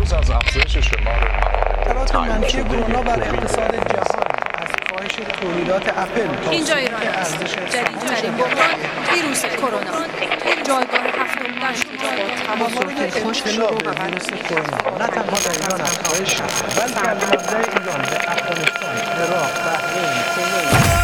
روز از افزایش شمار اثرات منفی کرونا بر اقتصاد جهان، از کاهش تولیدات اپل. اینجا ایران است. جدیدترین بحران ویروس کرونا. جایگاه هفتم در تمایل اطلاع به ویروس کرونا نه تنها در ایران افزایش شده، بلکه از مبدأ ایران به افغانستان، عراق، بحرین، کویت.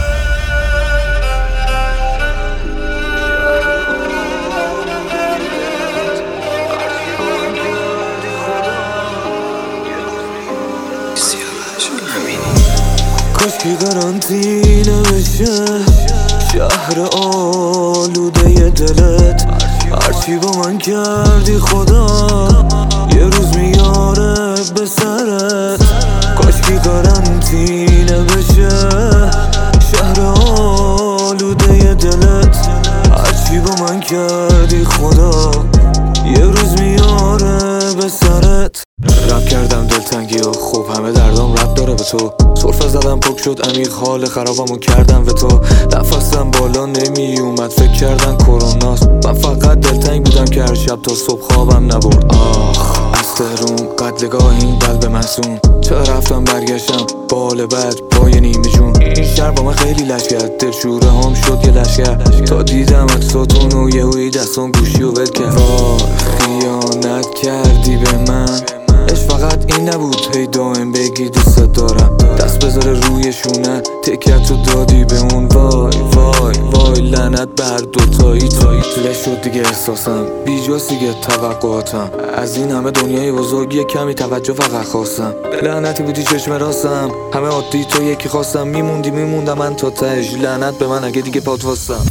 کاشکی قرنطینه بشه شهر آلوده دلت، هرچی با من کردی خدا یه روز میاره به سرت. کاشکی قرنطینه بشه شهر آلوده دلت، هرچی با من کردی خدا یه روز میاره به سرت. رپ کردم دلتنگی و خوب همه دردام رب داره به تو، سرفه زدم پک شد عمیق حال خرابمو کردم به تو. نفسم بالا نمی اومد فکر کردن کروناست، من فقط دلتنگ بودم که هر شب تا صبح خوابم نبرد. از تهرون قتلگاه این قلب محزون، چرا رفتم برگشتم بال بد پای نیمه جون. این شهر با من خیلی لش کرد، دلشوره هم شد یه لشکر، تا دیدم اکساتون و یهویی دستان گوشی و ول کرد. وای خیانت کردی به من، عشق فقط این نبود هی دائم بگی دوست دارم، دست بذاره روی شونه تکیتو دادی به اون. وای وای وای لعنت بر دوتایی، طوله شد دیگه احساسم بیجاست دیگه توقعاتم، از این همه دنیای بزرگ یه کمی توجه فقط خواستم. لعنتی بودی چشم راستم، همه عادی تو یکی خواستم، میموندم من تا تهش، لعنت به من اگه دیگه پات واستم.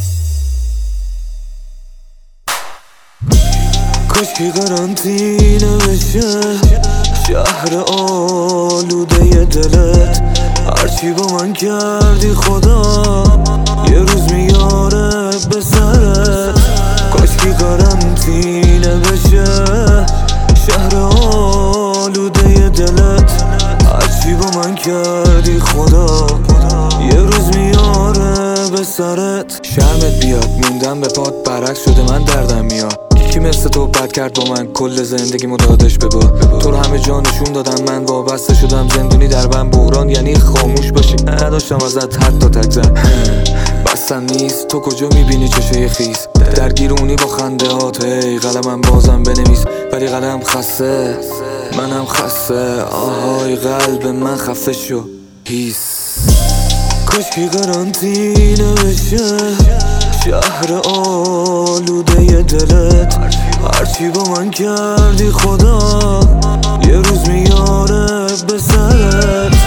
کاشکی قرنطینه بشه شهر آلوده دلت، هرچی با من کردی خدا یه روز میاره به سرت. کاشکی قرنطینه بشه شهر آلوده دلت، هرچی با من کردی خدا یه روز میاره به سرت. شرمت بیاد موندم به پات برعکس شده من دردم میاد، کی مثل تو بد کرد با من کل زندگیمو دادش به با. تو رو همه جا نشون دادم من وابسته شدم، زندونی در من بحران یعنی خاموش باشی، نداشتم ازت حتی تگذر. بستم نیست تو کجا میبینی چشه خیس، درگیرونی با خنده هات، هی قلمم بازم بنویس ولی قلم خسته منم خسته. آهای قلب من خفه شو هیس. کاشکی قرنطینه بشه شهر آلوده دلت، هرچی با من کردی خدا یه روز میاره به سرت.